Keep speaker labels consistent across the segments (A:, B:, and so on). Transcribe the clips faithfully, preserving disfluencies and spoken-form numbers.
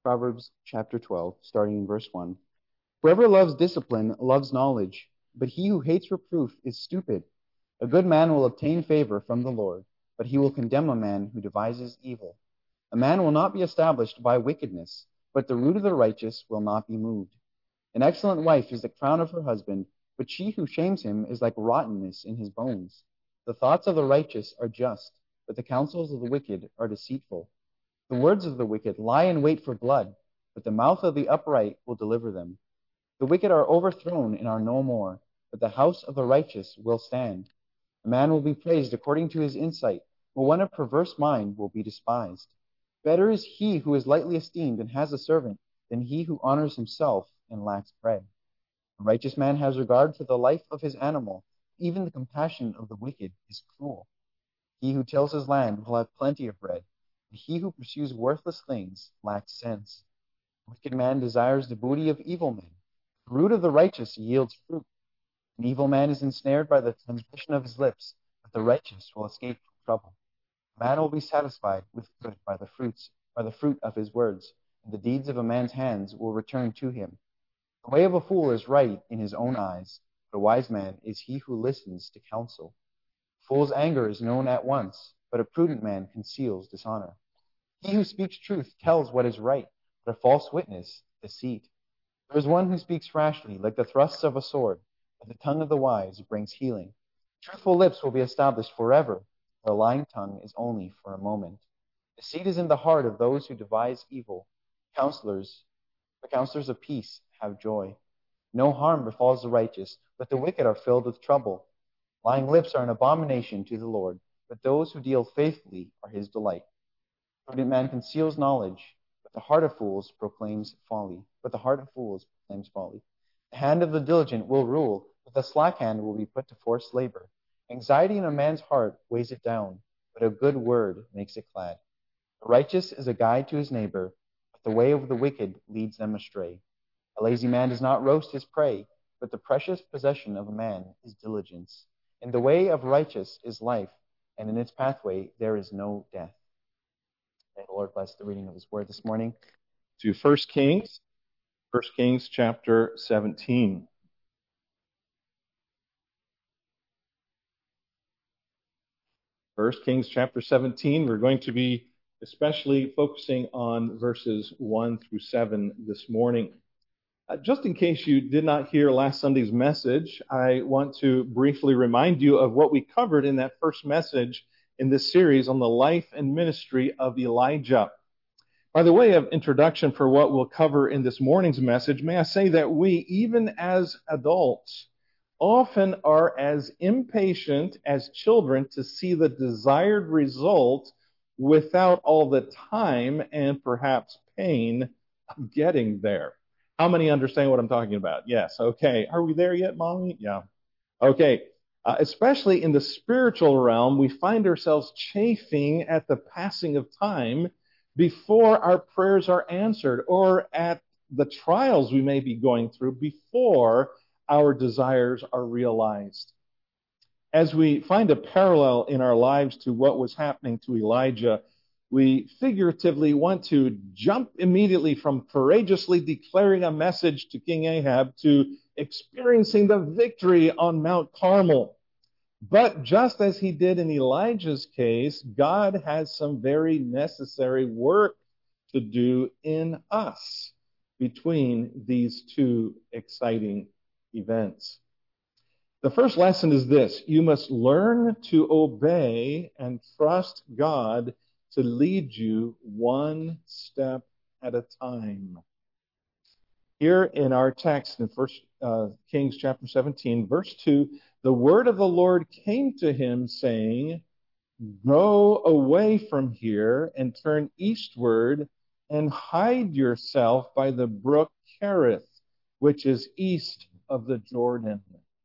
A: Proverbs chapter twelve, starting in verse one. Whoever loves discipline loves knowledge, but he who hates reproof is stupid. A good man will obtain favor from the Lord, but he will condemn a man who devises evil. A man will not be established by wickedness, but the root of the righteous will not be moved. An excellent wife is the crown of her husband, but she who shames him is like rottenness in his bones. The thoughts of the righteous are just, but the counsels of the wicked are deceitful. The words of the wicked lie in wait for blood, but the mouth of the upright will deliver them. The wicked are overthrown and are no more, but the house of the righteous will stand. A man will be praised according to his insight, but one of perverse mind will be despised. Better is he who is lightly esteemed and has a servant than he who honors himself and lacks bread. A righteous man has regard for the life of his animal. Even the compassion of the wicked is cruel. He who tills his land will have plenty of bread, but he who pursues worthless things lacks sense. A wicked man desires the booty of evil men. The root of the righteous yields fruit. An evil man is ensnared by the transgression of his lips, but the righteous will escape from trouble. A man will be satisfied with good by the fruits, by the fruit of his words, and the deeds of a man's hands will return to him. The way of a fool is right in his own eyes, but a wise man is he who listens to counsel. A fool's anger is known at once, but a prudent man conceals dishonor. He who speaks truth tells what is right, but a false witness, deceit. There is one who speaks rashly, like the thrusts of a sword, but the tongue of the wise brings healing. Truthful lips will be established forever, but a lying tongue is only for a moment. Deceit is in the heart of those who devise evil. Counselors, the counselors of peace have joy. No harm befalls the righteous, but the wicked are filled with trouble. Lying lips are an abomination to the Lord, but those who deal faithfully are his delight. A prudent man conceals knowledge, but the heart of fools proclaims folly. But the heart of fools proclaims folly. The hand of the diligent will rule, but the slack hand will be put to forced labor. Anxiety in a man's heart weighs it down, but a good word makes it glad. The righteous is a guide to his neighbor, but the way of the wicked leads them astray. A lazy man does not roast his prey, but the precious possession of a man is diligence. In the way of righteous is life, and in its pathway there is no death. May the Lord bless the reading of his word this morning.
B: To First Kings, First Kings chapter seventeen. First Kings chapter seventeen, we're going to be especially focusing on verses one through seven this morning. Uh, just in case you did not hear last Sunday's message, I want to briefly remind you of what we covered in that first message in this series on the life and ministry of Elijah. By the way of introduction for what we'll cover in this morning's message, may I say that we, even as adults, often are as impatient as children to see the desired result without all the time and perhaps pain of getting there. How many understand what I'm talking about? Yes. Okay. Are we there yet, Mommy? Yeah. Okay. Uh, especially in the spiritual realm, we find ourselves chafing at the passing of time before our prayers are answered, or at the trials we may be going through before our desires are realized. As we find a parallel in our lives to what was happening to Elijah, we figuratively want to jump immediately from courageously declaring a message to King Ahab to experiencing the victory on Mount Carmel. But just as he did in Elijah's case, God has some very necessary work to do in us between these two exciting events. The first lesson is this: you must learn to obey and trust God to lead you one step at a time. Here in our text in First uh, Kings chapter seventeen, verse two, the word of the Lord came to him saying, "Go away from here and turn eastward and hide yourself by the brook Cherith, which is east of the Jordan."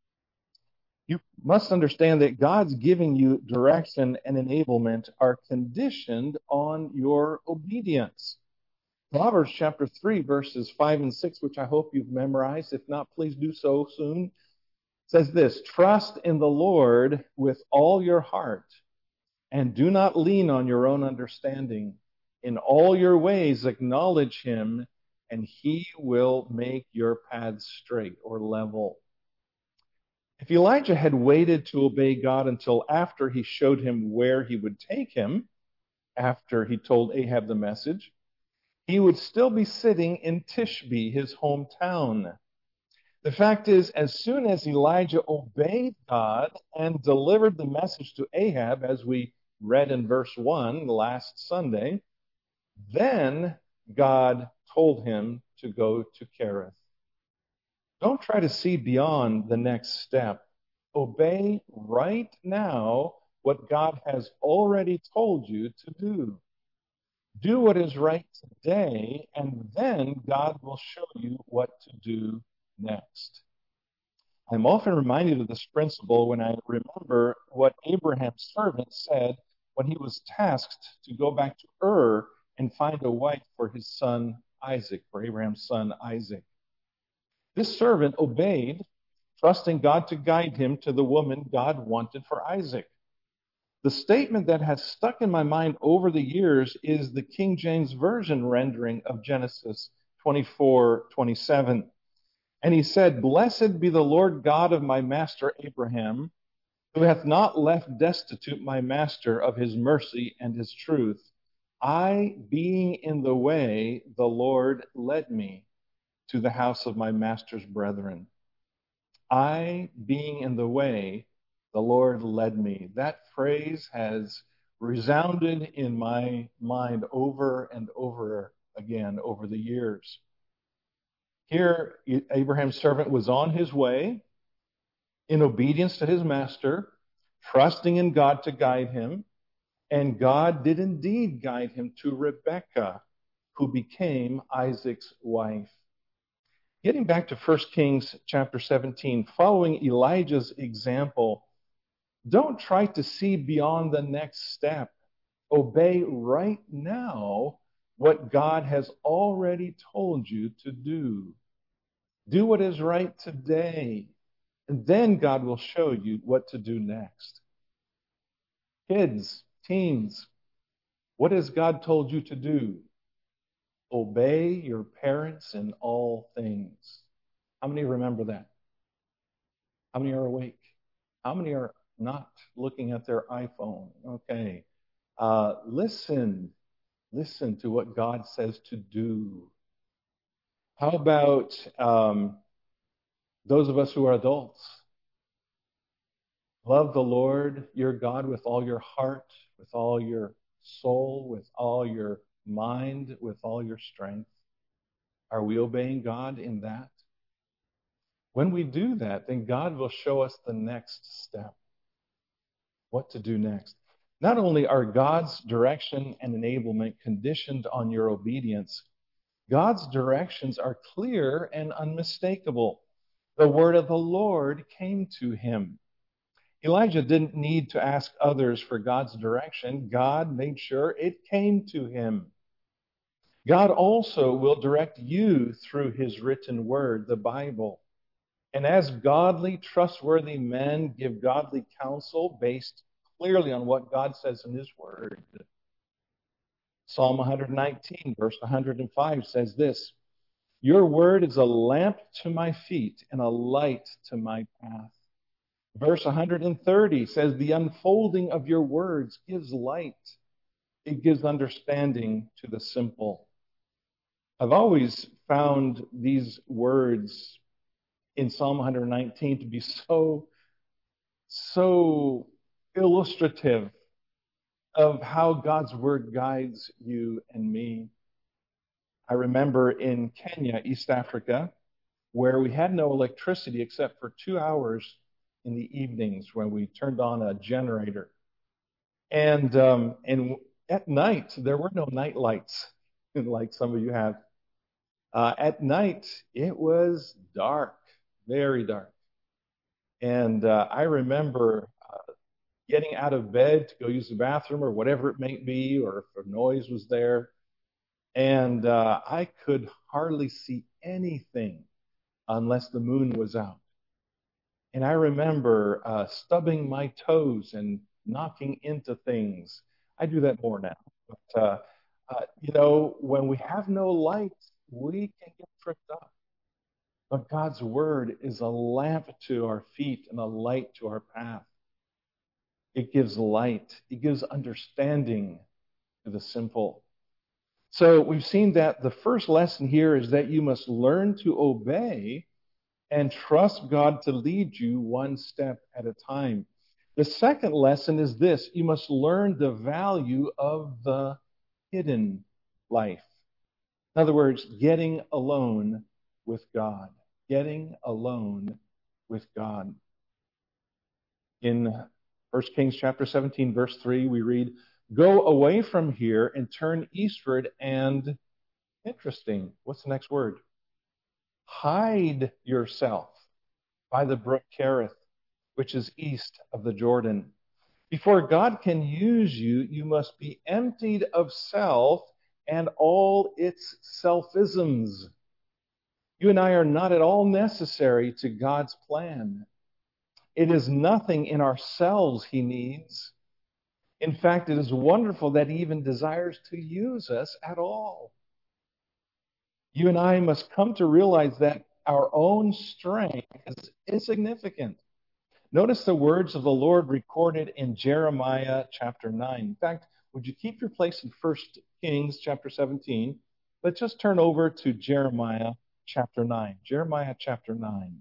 B: You must understand that God's giving you direction and enablement are conditioned on your obedience. Proverbs chapter three, verses five and six, which I hope you've memorized. If not, please do so soon. Says this: "Trust in the Lord with all your heart, and do not lean on your own understanding. In all your ways acknowledge him, and he will make your paths straight or level. If Elijah had waited to obey God until after he showed him where he would take him, after he told Ahab the message, he would still be sitting in Tishbe, his hometown. The fact is, as soon as Elijah obeyed God and delivered the message to Ahab, as we read in verse one last Sunday, then God told him to go to Kerith. Don't try to see beyond the next step. Obey right now what God has already told you to do. Do what is right today, and then God will show you what to do next. I'm often reminded of this principle when I remember what Abraham's servant said when he was tasked to go back to Ur and find a wife for his son Isaac, for Abraham's son Isaac. This servant obeyed, trusting God to guide him to the woman God wanted for Isaac. The statement that has stuck in my mind over the years is the King James Version rendering of Genesis twenty-four twenty-seven. And he said, "Blessed be the Lord God of my master Abraham, who hath not left destitute my master of his mercy and his truth. I, being in the way, the Lord led me to the house of my master's brethren." I, being in the way, the Lord led me. That phrase has resounded in my mind over and over again over the years. Here, Abraham's servant was on his way in obedience to his master, trusting in God to guide him, and God did indeed guide him to Rebekah, who became Isaac's wife. Getting back to First Kings chapter seventeen, following Elijah's example, don't try to see beyond the next step. Obey right now what God has already told you to do. Do what is right today, and then God will show you what to do next. Kids, teens, what has God told you to do? Obey your parents in all things. How many remember that? How many are awake? How many are not looking at their iPhone? Okay. Uh, listen. Listen to what God says to do. How about um, those of us who are adults? Love the Lord your God with all your heart, with all your soul, with all your mind, with all your strength. Are we obeying God in that? When we do that, then God will show us the next step, what to do next. Not only are God's direction and enablement conditioned on your obedience, God's directions are clear and unmistakable. The word of the Lord came to him. Elijah didn't need to ask others for God's direction. God made sure it came to him. God also will direct you through his written word, the Bible. And as godly, trustworthy men give godly counsel based clearly on what God says in his word. Psalm one nineteen, verse one hundred five says this, "Your word is a lamp to my feet and a light to my path." Verse one hundred thirty says, "The unfolding of your words gives light. It gives understanding to the simple." I've always found these words in Psalm one nineteen to be so, so illustrative of how God's word guides you and me. I remember in Kenya, East Africa, where we had no electricity except for two hours in the evenings when we turned on a generator. And um, and at night, there were no night lights like some of you have. Uh, at night, it was dark, very dark. And uh, I remember uh, getting out of bed to go use the bathroom or whatever it may be, or if a noise was there. And uh, I could hardly see anything unless the moon was out. And I remember uh, stubbing my toes and knocking into things. I do that more now. But uh, Uh, you know, when we have no light, we can get tripped up. But God's word is a lamp to our feet and a light to our path. It gives light. It gives understanding to the simple. So we've seen that the first lesson here is that you must learn to obey and trust God to lead you one step at a time. The second lesson is this: you must learn the value of the hidden life. In other words, getting alone with God. Getting alone with God. In First Kings chapter seventeen, verse three, we read, "Go away from here and turn eastward and," interesting, what's the next word? "Hide yourself by the brook Kerith, which is east of the Jordan. Before God can use you, you must be emptied of self and all its selfisms." You and I are not at all necessary to God's plan. It is nothing in ourselves he needs. In fact, it is wonderful that he even desires to use us at all. You and I must come to realize that our own strength is insignificant. Notice the words of the Lord recorded in Jeremiah chapter nine. In fact, would you keep your place in First Kings chapter seventeen? Let's just turn over to Jeremiah chapter nine. Jeremiah chapter nine.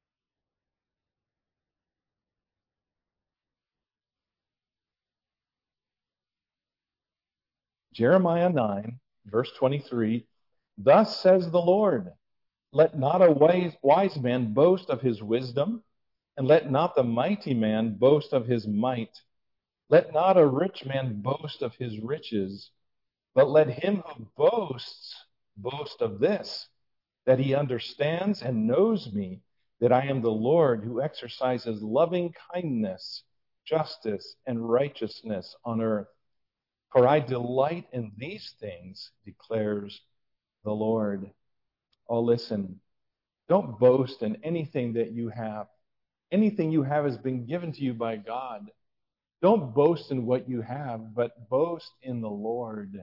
B: Jeremiah nine, verse twenty-three. "Thus says the Lord, let not a wise, wise man boast of his wisdom, and let not the mighty man boast of his might. Let not a rich man boast of his riches, but let him who boasts boast of this, that he understands and knows me, that I am the Lord who exercises loving kindness, justice, and righteousness on earth. For I delight in these things, declares the Lord." Oh, listen, don't boast in anything that you have. Anything you have has been given to you by God. Don't boast in what you have, but boast in the Lord.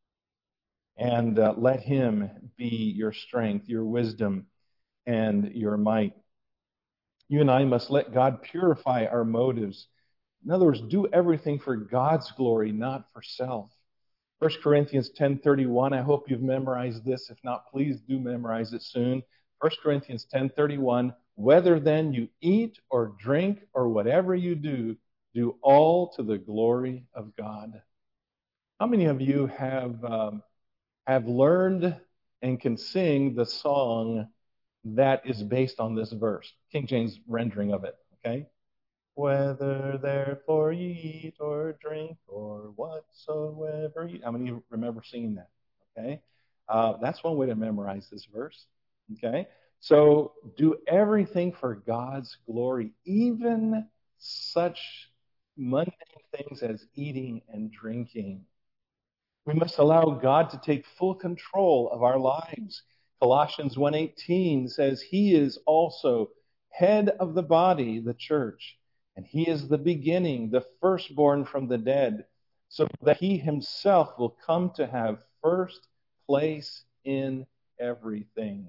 B: And uh, let him be your strength, your wisdom, and your might. You and I must let God purify our motives. In other words, do everything for God's glory, not for self. First Corinthians ten thirty-one, I hope you've memorized this. If not, please do memorize it soon. First Corinthians ten thirty-one, "Whether then you eat or drink or whatever you do, do all to the glory of God." How many of you have um, have learned and can sing the song that is based on this verse? King James rendering of it, okay? "Whether therefore ye eat or drink or whatsoever ye..." How many of you remember singing that? Okay? Uh, that's one way to memorize this verse. Okay? So do everything for God's glory, even such mundane things as eating and drinking. We must allow God to take full control of our lives. Colossians one eighteen says he is also head of the body, the church, and he is the beginning, the firstborn from the dead, so that he himself will come to have first place in everything.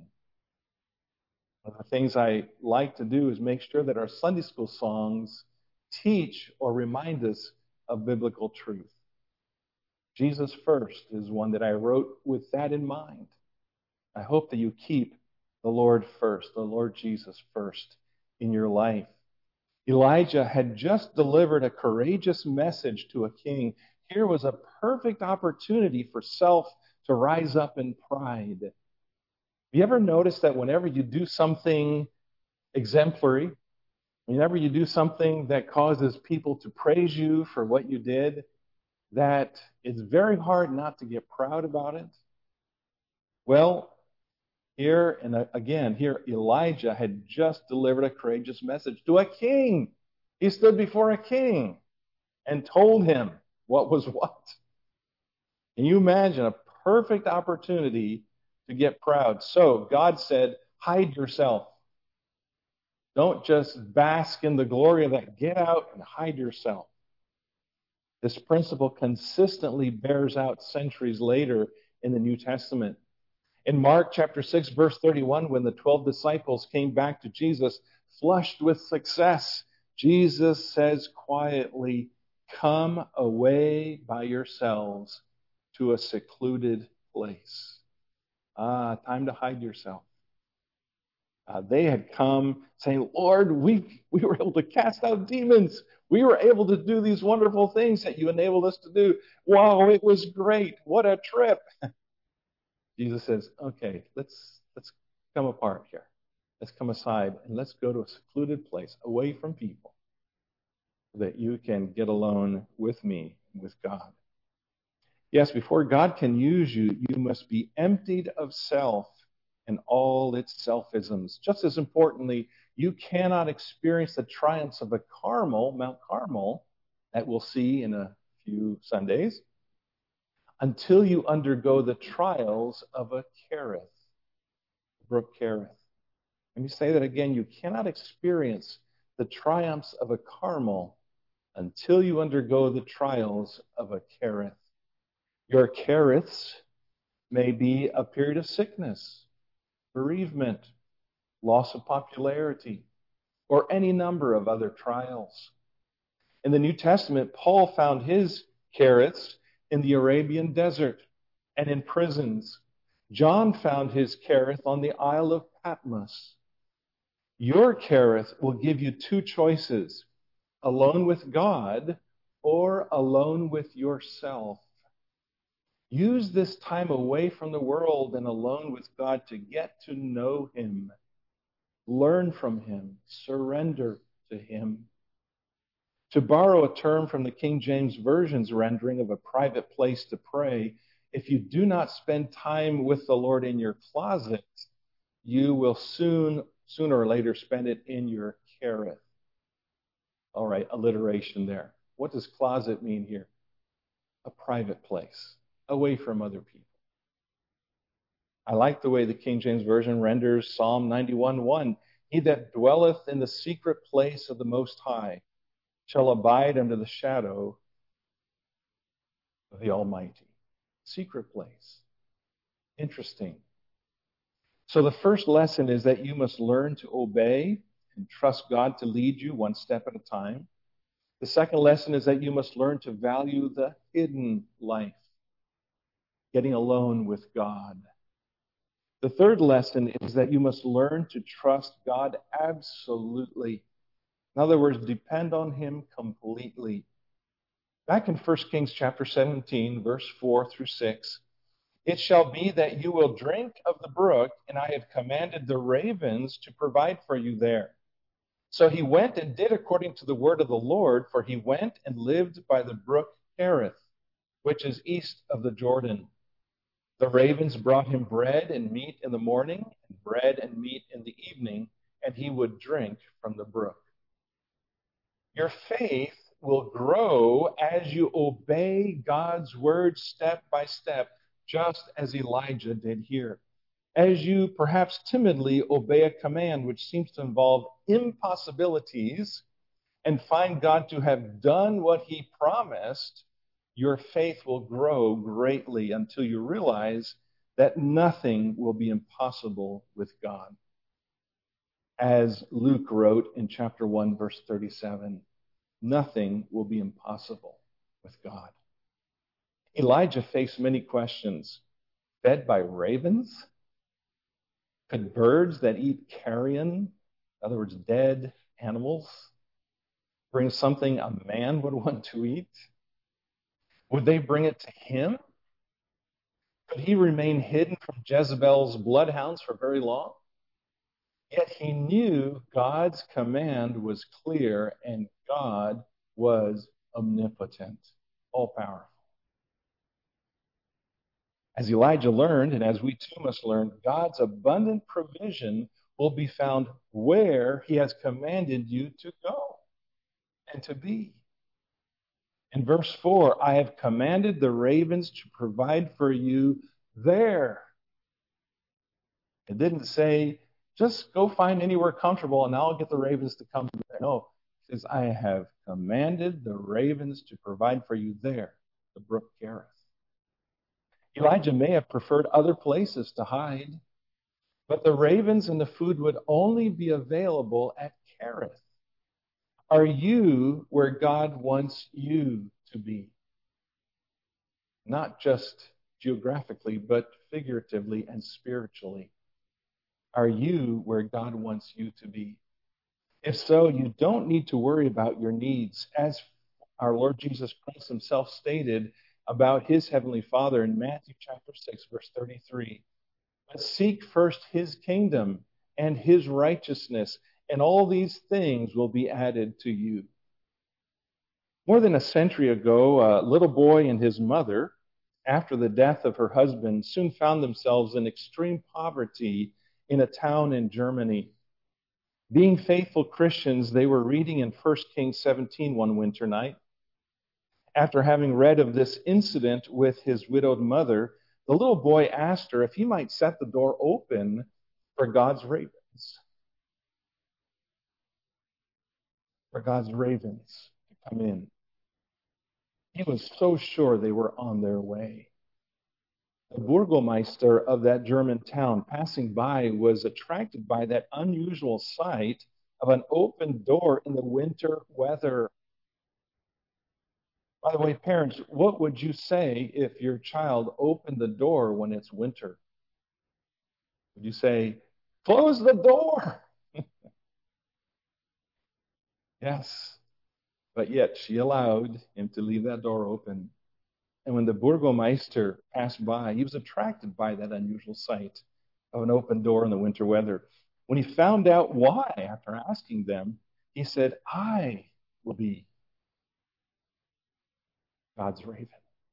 B: One of the things I like to do is make sure that our Sunday school songs teach or remind us of biblical truth. Jesus First is one that I wrote with that in mind. I hope that you keep the Lord first, the Lord Jesus first in your life. Elijah had just delivered a courageous message to a king. Here was a perfect opportunity for self to rise up in pride. Have you ever noticed that whenever you do something exemplary, whenever you do something that causes people to praise you for what you did, that it's very hard not to get proud about it? Well, here, and again, here Elijah had just delivered a courageous message to a king. He stood before a king and told him what was what. Can you imagine a perfect opportunity to get proud? So God said, hide yourself. Don't just bask in the glory of that. Get out and hide yourself. This principle consistently bears out centuries later in the New Testament. In Mark chapter six, verse thirty-one, when the twelve disciples came back to Jesus, flushed with success, Jesus says quietly, "Come away by yourselves to a secluded place." Ah, time to hide yourself. Uh, they had come saying, "Lord, we, we were able to cast out demons. We were able to do these wonderful things that you enabled us to do. Wow, it was great. What a trip." Jesus says, "Okay, let's let's come apart here. Let's come aside and let's go to a secluded place away from people so that you can get alone with me, with God." Yes, before God can use you, you must be emptied of self and all its selfisms. Just as importantly, you cannot experience the triumphs of a Carmel, Mount Carmel, that we'll see in a few Sundays, until you undergo the trials of a Kerith, Brook Kerith. Let me say that again. You cannot experience the triumphs of a Carmel until you undergo the trials of a Kerith. Your Keriths may be a period of sickness, bereavement, loss of popularity, or any number of other trials. In the New Testament, Paul found his Keriths in the Arabian desert and in prisons. John found his Kerith on the Isle of Patmos. Your Kerith will give you two choices: alone with God or alone with yourself. Use this time away from the world and alone with God to get to know Him, learn from Him, surrender to Him. To borrow a term from the King James Version's rendering of a private place to pray, if you do not spend time with the Lord in your closet, you will soon, sooner or later, spend it in your Kerith. All right, alliteration there. What does closet mean here? A private place, away from other people. I like the way the King James Version renders Psalm ninety-one one. "He that dwelleth in the secret place of the Most High shall abide under the shadow of the Almighty." Secret place. Interesting. So the first lesson is that you must learn to obey and trust God to lead you one step at a time. The second lesson is that you must learn to value the hidden life, getting alone with God. The third lesson is that you must learn to trust God absolutely. In other words, depend on Him completely. Back in First Kings chapter seventeen, verse four through six, "It shall be that you will drink of the brook, and I have commanded the ravens to provide for you there." So he went and did according to the word of the Lord, for he went and lived by the brook Kerith, which is east of the Jordan. The ravens brought him bread and meat in the morning, and bread and meat in the evening, and he would drink from the brook. Your faith will grow as you obey God's word step by step, just as Elijah did here. As you perhaps timidly obey a command which seems to involve impossibilities and find God to have done what He promised, your faith will grow greatly until you realize that nothing will be impossible with God. As Luke wrote in chapter one, verse thirty-seven, nothing will be impossible with God. Elijah faced many questions. Fed by ravens? Could birds that eat carrion, in other words, dead animals, bring something a man would want to eat? Would they bring it to him? Could he remain hidden from Jezebel's bloodhounds for very long? Yet he knew God's command was clear and God was omnipotent, all-powerful. As Elijah learned, and as we too must learn, God's abundant provision will be found where He has commanded you to go and to be. In verse four, "I have commanded the ravens to provide for you there." It didn't say, just go find anywhere comfortable and I'll get the ravens to come there. No, He says, I have commanded the ravens to provide for you there, the brook Kerith. Elijah may have preferred other places to hide, but the ravens and the food would only be available at Kerith. Are you where God wants you to be? Not just geographically, but figuratively and spiritually. Are you where God wants you to be? If so, you don't need to worry about your needs, as our Lord Jesus Christ himself stated about his heavenly Father in Matthew chapter six, verse thirty-three. But seek first his kingdom and his righteousness, and all these things will be added to you. More than a century ago, a little boy and his mother, after the death of her husband, soon found themselves in extreme poverty in a town in Germany. Being faithful Christians, they were reading in First Kings seventeen one winter night. After having read of this incident with his widowed mother, the little boy asked her if he might set the door open for God's ravens. For God's ravens to come in. He was so sure they were on their way. The Burgomeister of that German town, passing by, was attracted by that unusual sight of an open door in the winter weather. By the way, parents, what would you say if your child opened the door when it's winter? Would you say, close the door? Yes. But yet she allowed him to leave that door open. And when the Burgomeister passed by, he was attracted by that unusual sight of an open door in the winter weather. When he found out why, after asking them, he said, I will be God's raven.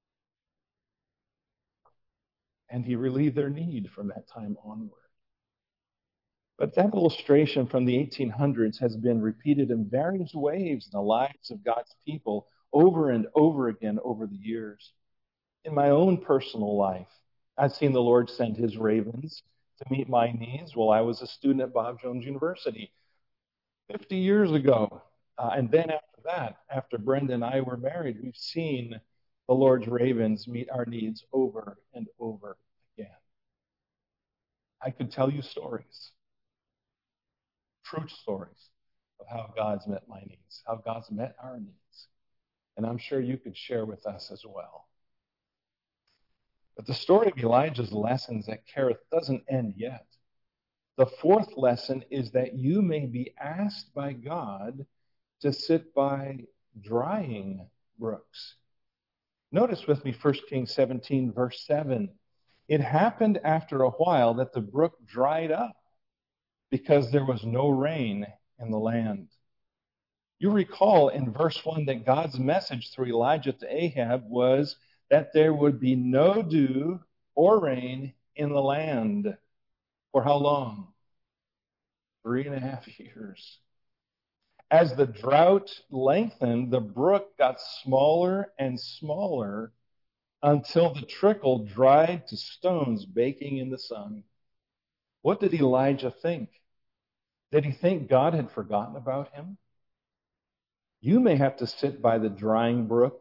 B: And he relieved their need from that time onward. But that illustration from the eighteen hundreds has been repeated in various ways in the lives of God's people over and over again over the years. In my own personal life, I've seen the Lord send his ravens to meet my needs while I was a student at Bob Jones University fifty years ago. Uh, and then after that, after Brenda and I were married, we've seen the Lord's ravens meet our needs over and over again. I could tell you stories, true stories, of how God's met my needs, how God's met our needs. And I'm sure you could share with us as well. But the story of Elijah's lessons at Kerith doesn't end yet. The fourth lesson is that you may be asked by God to sit by drying brooks. Notice with me First Kings seventeen, verse seven. It happened after a while that the brook dried up because there was no rain in the land. You recall in verse one that God's message through Elijah to Ahab was that there would be no dew or rain in the land. For how long? Three and a half years. As the drought lengthened, the brook got smaller and smaller until the trickle dried to stones baking in the sun. What did Elijah think? Did he think God had forgotten about him? You may have to sit by the drying brook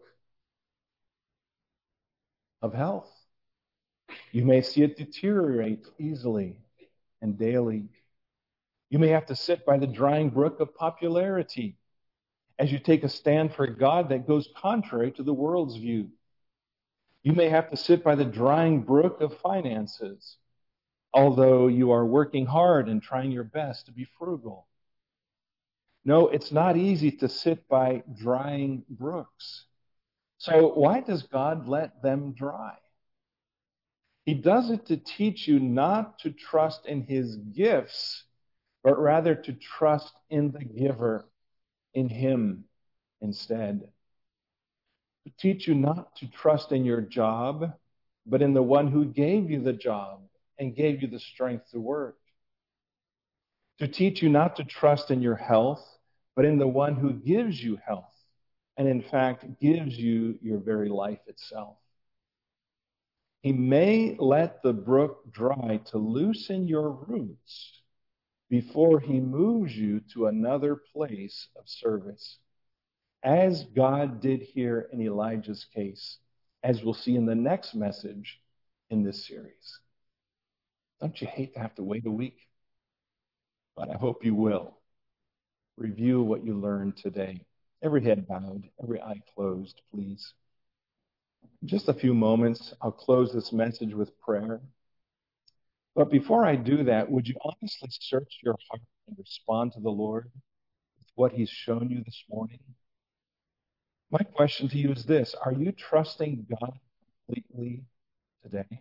B: of health. You may see it deteriorate easily and daily. You may have to sit by the drying brook of popularity as you take a stand for God that goes contrary to the world's view. You may have to sit by the drying brook of finances, although you are working hard and trying your best to be frugal. No, it's not easy to sit by drying brooks. So why does God let them dry? He does it to teach you not to trust in his gifts, but rather to trust in the giver, in him instead. To teach you not to trust in your job, but in the one who gave you the job and gave you the strength to work. To teach you not to trust in your health, but in the one who gives you health, and in fact gives you your very life itself. He may let the brook dry to loosen your roots before he moves you to another place of service, as God did here in Elijah's case, as we'll see in the next message in this series. Don't you hate to have to wait a week? But I hope you will. Review what you learned today. Every head bowed, every eye closed, please. In just a few moments, I'll close this message with prayer. But before I do that, would you honestly search your heart and respond to the Lord with what he's shown you this morning? My question to you is this: are you trusting God completely today?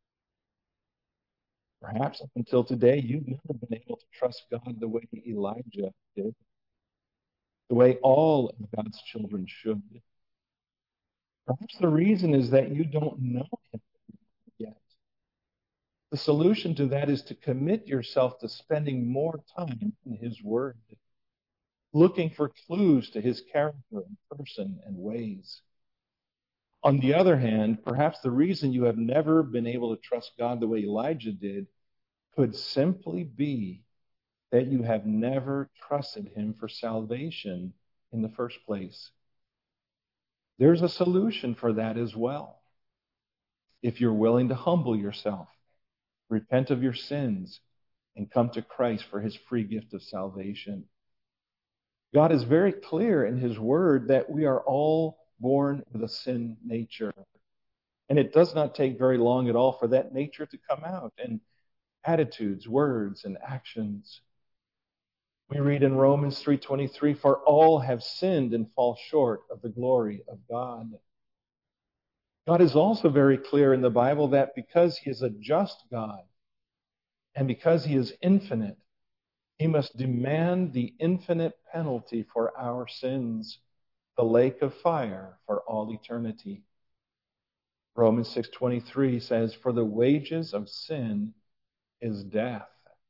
B: Perhaps up until today, you've never been able to trust God the way Elijah did, the way all of God's children should. Perhaps the reason is that you don't know him yet. The solution to that is to commit yourself to spending more time in his word, looking for clues to his character and person and ways. On the other hand, perhaps the reason you have never been able to trust God the way Elijah did could simply be that you have never trusted him for salvation in the first place. There's a solution for that as well. If you're willing to humble yourself, repent of your sins, and come to Christ for his free gift of salvation. God is very clear in his word that we are all born with a sin nature. And it does not take very long at all for that nature to come out in attitudes, words, and actions. We read in Romans three twenty-three, "For all have sinned and fall short of the glory of God." God is also very clear in the Bible that because he is a just God and because he is infinite, he must demand the infinite penalty for our sins, the lake of fire for all eternity. Romans six twenty-three says, "For the wages of sin is death."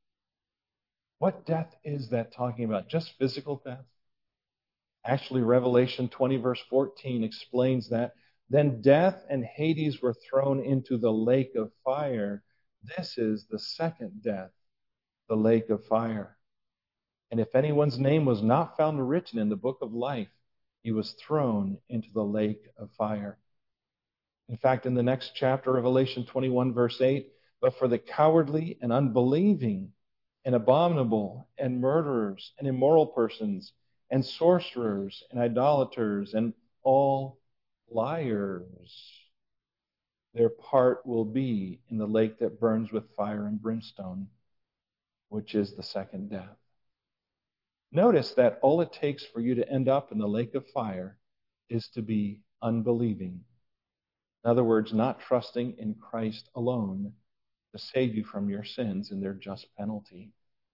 B: What death is that talking about? Just physical death? Actually, Revelation twenty, verse fourteen explains that. Then death and Hades were thrown into the lake of fire. This is the second death, the lake of fire. And if anyone's name was not found written in the book of life, he was thrown into the lake of fire. In fact, in the next chapter, Revelation twenty-one, verse eight, "But for the cowardly and unbelieving and abominable and murderers and immoral persons and sorcerers and idolaters and all liars, their part will be in the lake that burns with fire and brimstone, which is the second death." Notice that all it takes for you to end up in the lake of fire is to be unbelieving. In other words, not trusting in Christ alone to save you from your sins and their just penalty.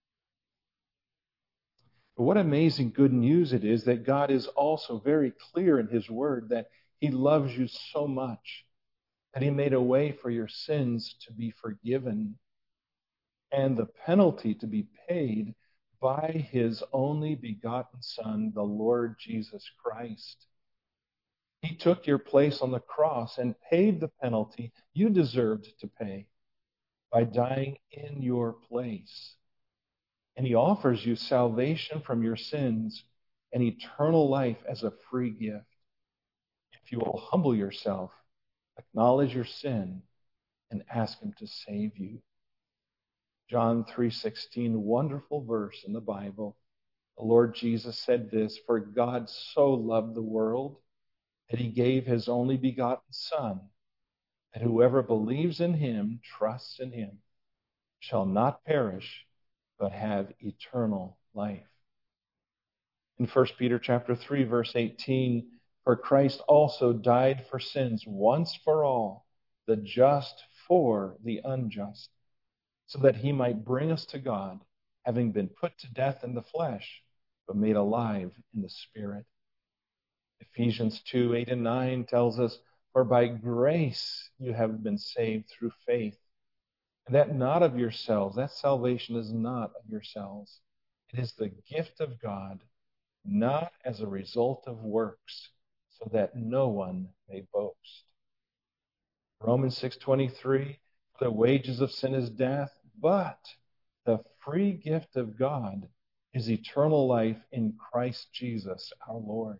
B: But what amazing good news it is that God is also very clear in his word that he loves you so much that he made a way for your sins to be forgiven and the penalty to be paid by his only begotten Son, the Lord Jesus Christ. He took your place on the cross and paid the penalty you deserved to pay by dying in your place. And he offers you salvation from your sins and eternal life as a free gift. If you will humble yourself, acknowledge your sin, and ask him to save you. John three sixteen, wonderful verse in the Bible. The Lord Jesus said this, "For God so loved the world that he gave his only begotten Son, that whoever believes in him, trusts in him, shall not perish, but have eternal life." In First Peter chapter three, verse eighteen, "For Christ also died for sins once for all, the just for the unjust, so that he might bring us to God, having been put to death in the flesh, but made alive in the Spirit." Ephesians two, eight and nine tells us, "For by grace you have been saved through faith, and that not of yourselves." That salvation is not of yourselves. It is the gift of God, not as a result of works, so that no one may boast. Romans six twenty-three, "The wages of sin is death, but The free gift of God is eternal life in Christ Jesus our Lord.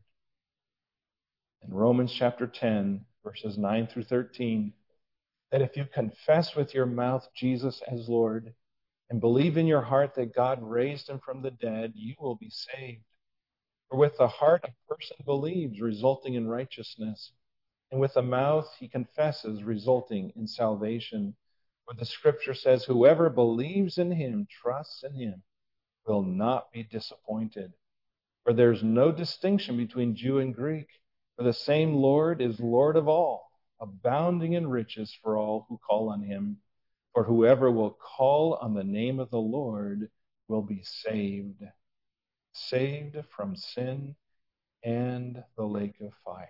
B: In Romans chapter ten, verses nine through thirteen, that if you confess with your mouth Jesus as Lord and believe in your heart that God raised him from the dead, you will be saved. For with the heart a person believes, resulting in righteousness, and with the mouth he confesses, resulting in salvation. For the scripture says, whoever believes in him, trusts in him, will not be disappointed. For there's no distinction between Jew and Greek, for the same Lord is Lord of all, abounding in riches for all who call on him. For whoever will call on the name of the Lord will be saved, saved from sin and the lake of fire.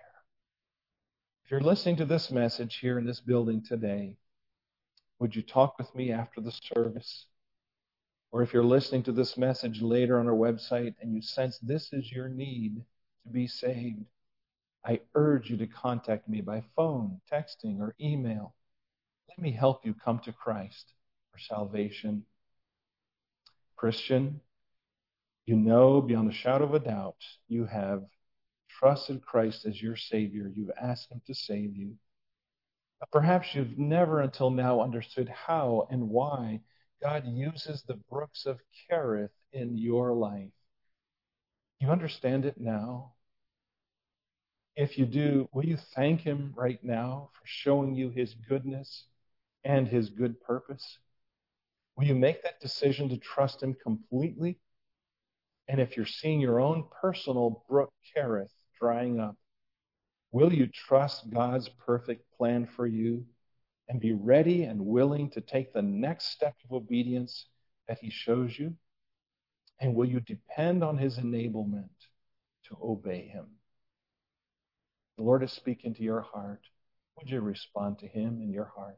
B: If you're listening to this message here in this building today, would you talk with me after the service? Or if you're listening to this message later on our website and you sense this is your need to be saved, I urge you to contact me by phone, texting, or email. Let me help you come to Christ for salvation. Christian, you know beyond a shadow of a doubt you have trusted Christ as your Savior. You've asked him to save you. But perhaps you've never until now understood how and why God uses the brooks of Kerith in your life. You understand it now? If you do, will you thank him right now for showing you his goodness and his good purpose? Will you make that decision to trust him completely? And if you're seeing your own personal brook Kerith drying up, will you trust God's perfect plan for you and be ready and willing to take the next step of obedience that he shows you? And will you depend on his enablement to obey him? The Lord is speaking to your heart. Would you respond to him in your heart?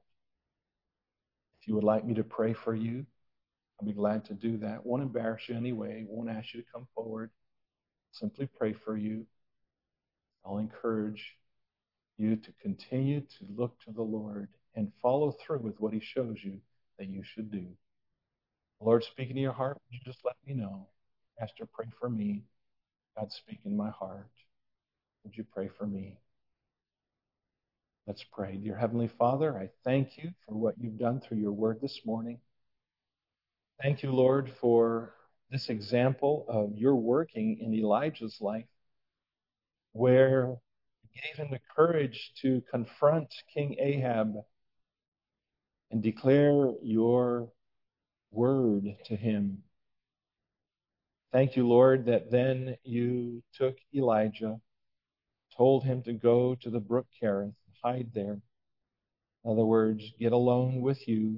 B: If you would like me to pray for you, I'll be glad to do that. Won't embarrass you anyway. Won't ask you to come forward. Simply pray for you. I'll encourage you to continue to look to the Lord and follow through with what he shows you that you should do. The Lord speaking to your heart, would you just let me know? Pastor, pray for me. God, speak in my heart. Would you pray for me? Let's pray. Dear Heavenly Father, I thank you for what you've done through your word this morning. Thank you, Lord, for this example of your working in Elijah's life, where you gave him the courage to confront King Ahab and declare your word to him. Thank you, Lord, that then you took Elijah, told him to go to the brook Kerith, hide there. In other words, get alone with you.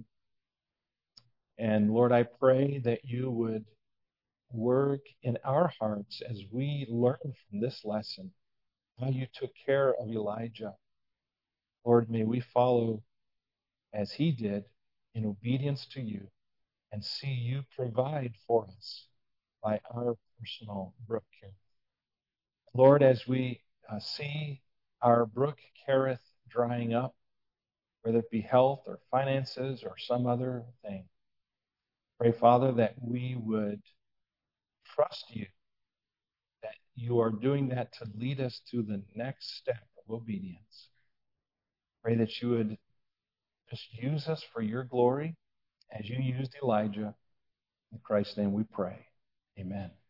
B: And Lord, I pray that you would work in our hearts as we learn from this lesson how you took care of Elijah. Lord, may we follow as he did in obedience to you and see you provide for us by our personal brook Kerith. Lord, as we uh, see our brook Kerith drying up, whether it be health or finances or some other thing, pray, Father, that we would trust you, that you are doing that to lead us to the next step of obedience. Pray that you would just use us for your glory as you used Elijah. In Christ's name we pray. Amen.